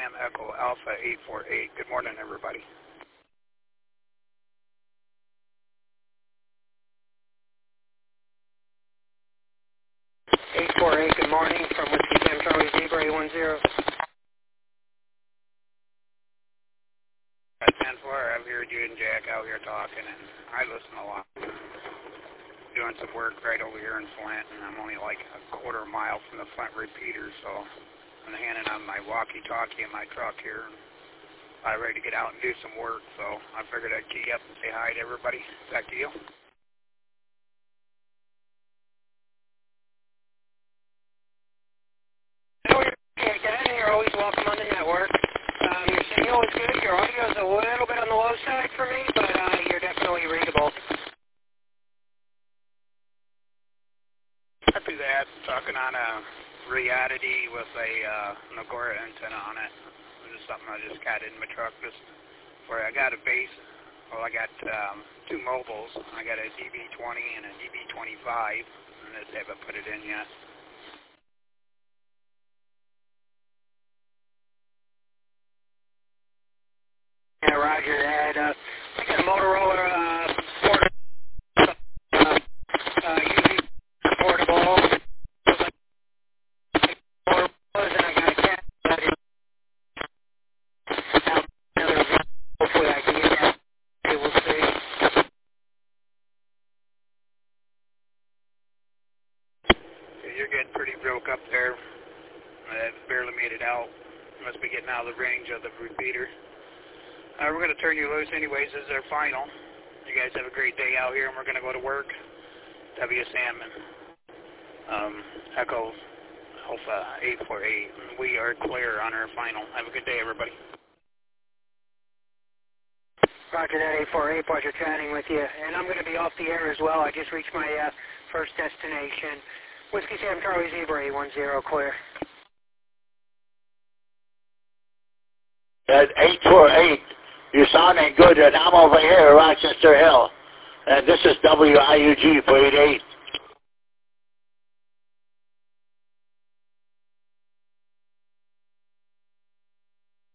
Sam Echo Alpha 848. Good morning, everybody. 848, good morning, from Whiskey Sam Charlie Zebra 810. 10-4, I've heard you and Jack out here talking, and I listen a lot. Doing some work right over here in Flint, and I'm only like a quarter mile from the Flint repeater, so I'm handing on my walkie-talkie in my truck here, and I'm ready to get out and do some work, so I figured I'd key up and say hi to everybody. Back to you. Hey, Dan, you're always welcome on the network. Your signal is good. Your audio is a little bit on the low side for me, but you're definitely readable. Copy that. Talking on a Reality with a Nagora antenna on it. This is something I just got in my truck. Just where I got a base. Well, I got two mobiles. I got a DB20 and a DB25, and I just haven't put it in yet. Yeah, roger that. I got a Motorola UV portable. And I got a cat. Hopefully I can get that. We'll see. You're getting pretty broke up there. I barely made it out. Must be getting out of the range of the repeater. We're going to turn you loose anyways. This is our final. You guys have a great day out here, and we're going to go to work. WSAM and Echo Alpha 848. We are clear on our final. Have a good day, everybody. Roger that, 848. Pleasure chatting with you. And I'm going to be off the air as well. I just reached my first destination. Whiskey Sam Charlie Zebra 810, clear. At 848, you're sounding good, and I'm over here at Rochester Hill. And this is WIUG 488.